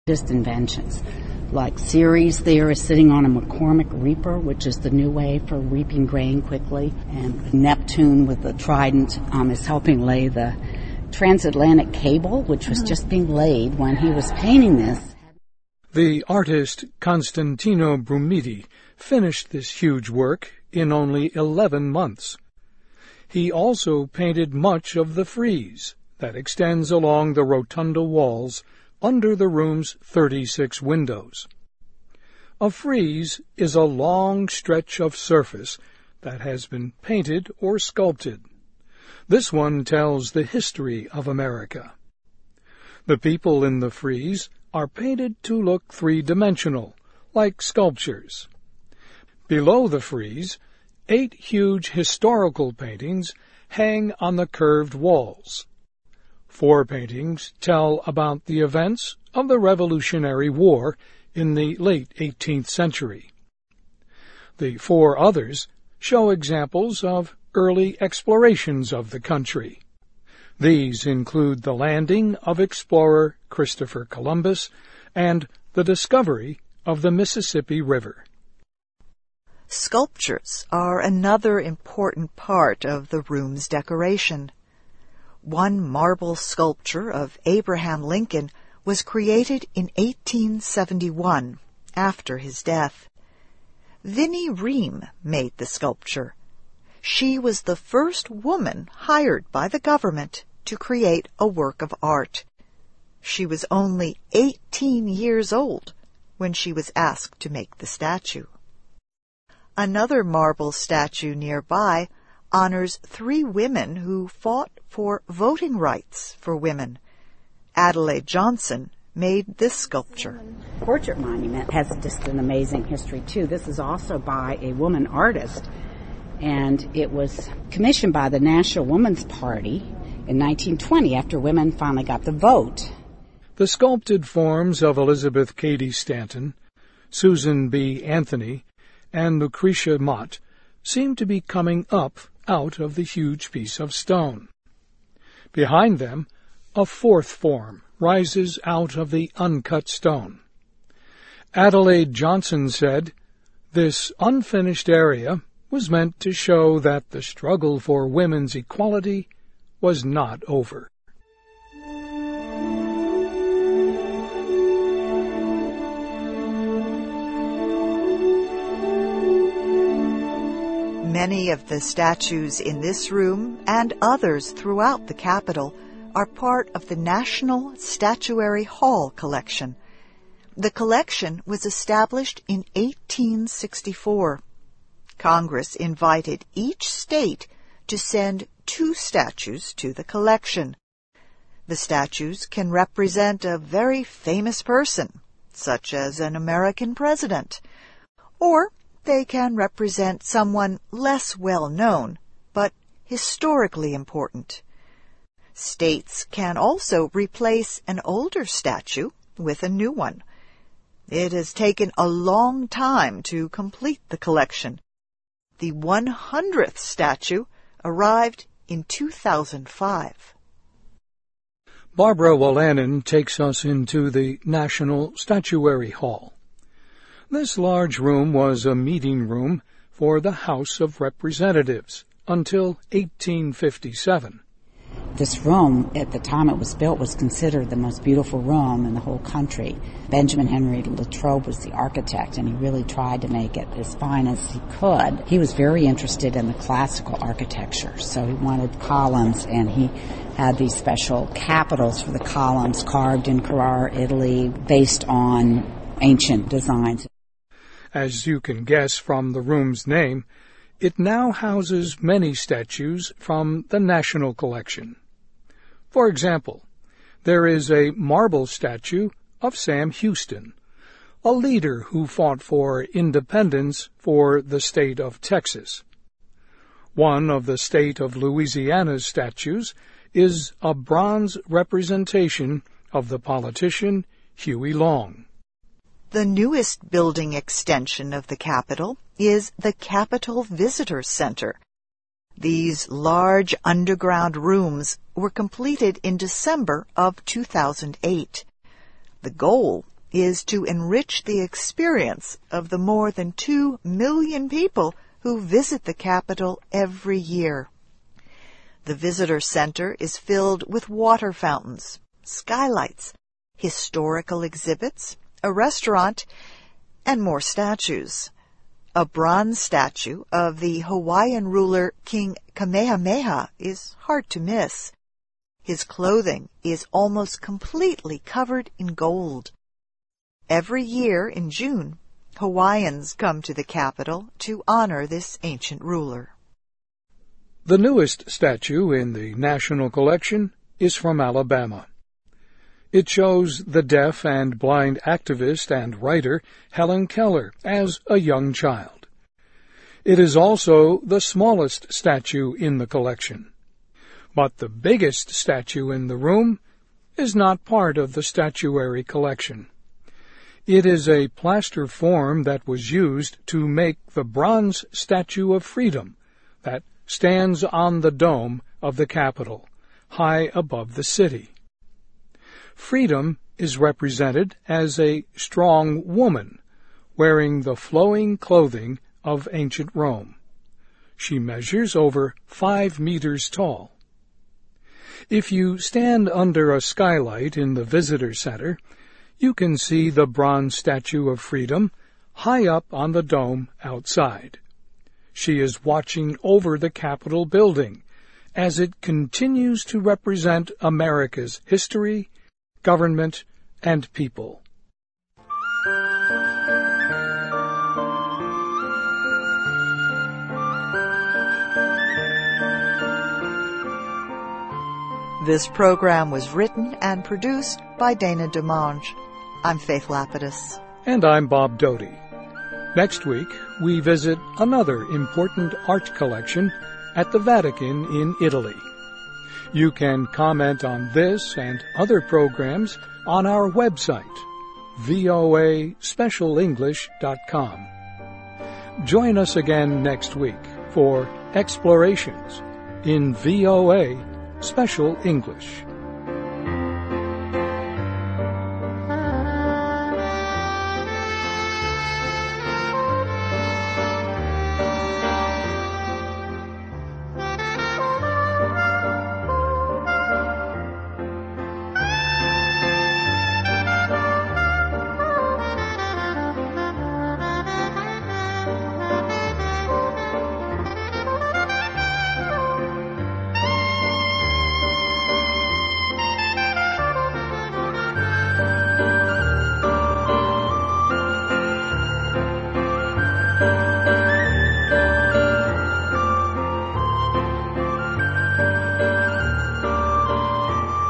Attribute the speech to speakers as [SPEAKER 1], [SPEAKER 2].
[SPEAKER 1] Just inventions. Like Ceres there is sitting on a McCormick reaper, which is the new way for reaping grain quickly. And Neptune with the trident is helping lay the transatlantic cable, which was just being laid when he was painting this.
[SPEAKER 2] The artist Constantino Brumidi finished this huge work in only 11 months. He also painted much of the frieze that extends along the rotunda walls under the room's 36 windows. A frieze is a long stretch of surface that has been painted or sculpted. This one tells the history of America. The people in the frieze are painted to look three-dimensional, like sculptures. Below the frieze, 8 huge historical paintings hang on the curved walls. 4 paintings tell about the events of the Revolutionary War in the late 18th century. The 4 others show examples of early explorations of the country. These include the landing of explorer Christopher Columbus and the discovery of the Mississippi River.
[SPEAKER 3] Sculptures are another important part of the room's decoration. One marble sculpture of Abraham Lincoln was created in 1871, after his death. Vinnie Ream made the sculpture. She was the first woman hired by the government to create a work of art. She was only 18 years old when she was asked to make the statue. Another marble statue nearby honors 3 women who fought for voting rights for women. Adelaide Johnson made this sculpture.
[SPEAKER 1] Portrait monument has just an amazing history, too. This is also by a woman artist, and it was commissioned by the National Woman's Party in 1920 after women finally got the vote.
[SPEAKER 2] The sculpted forms of Elizabeth Cady Stanton, Susan B. Anthony, and Lucretia Mott seem to be coming up out of the huge piece of stone. Behind them, a 4th form rises out of the uncut stone. Adelaide Johnson said, "This unfinished area was meant to show that the struggle for women's equality was not over."
[SPEAKER 3] Many of the statues in this room and others throughout the Capitol are part of the National Statuary Hall collection. The collection was established in 1864. Congress invited each state to send 2 statues to the collection. The statues can represent a very famous person, such as an American president, or they can represent someone less well known, but historically important. States can also replace an older statue with a new one. It has taken a long time to complete the collection. The 100th statue arrived in 2005.
[SPEAKER 2] Barbara Wolanin takes us into the National Statuary Hall. This large room was a meeting room for the House of Representatives until 1857.
[SPEAKER 1] This room, at the time it was built, was considered the most beautiful room in the whole country. Benjamin Henry Latrobe was the architect, and he really tried to make it as fine as he could. He was very interested in the classical architecture, so he wanted columns, and he had these special capitals for the columns carved in Carrara, Italy, based on ancient designs.
[SPEAKER 2] As you can guess from the room's name, it now houses many statues from the National Collection. For example, there is a marble statue of Sam Houston, a leader who fought for independence for the state of Texas. One of the state of Louisiana's statues is a bronze representation of the politician Huey Long.
[SPEAKER 3] The newest building extension of the Capitol is the Capitol Visitor Center. These large underground rooms were completed in December of 2008. The goal is to enrich the experience of the more than 2 million people who visit the Capitol every year. The visitor center is filled with water fountains, skylights, historical exhibits, a restaurant, and more statues. A bronze statue of the Hawaiian ruler King Kamehameha is hard to miss. His clothing is almost completely covered in gold. Every year in June, Hawaiians come to the Capitol to honor this ancient ruler.
[SPEAKER 2] The newest statue in the National Collection is from Alabama. It shows the deaf and blind activist and writer Helen Keller as a young child. It is also the smallest statue in the collection. But the biggest statue in the room is not part of the statuary collection. It is a plaster form that was used to make the bronze Statue of Freedom that stands on the dome of the Capitol, high above the city. Freedom is represented as a strong woman wearing the flowing clothing of ancient Rome. She measures over 5 meters tall. If you stand under a skylight in the visitor center, you can see the bronze Statue of Freedom high up on the dome outside. She is watching over the Capitol building as it continues to represent America's history, government, and people.
[SPEAKER 3] This program was written and produced by Dana DeMange. I'm Faith Lapidus.
[SPEAKER 2] And I'm Bob Doty. Next week, we visit another important art collection at the Vatican in Italy. You can comment on this and other programs on our website, voaspecialenglish.com. Join us again next week for Explorations in VOA Special English.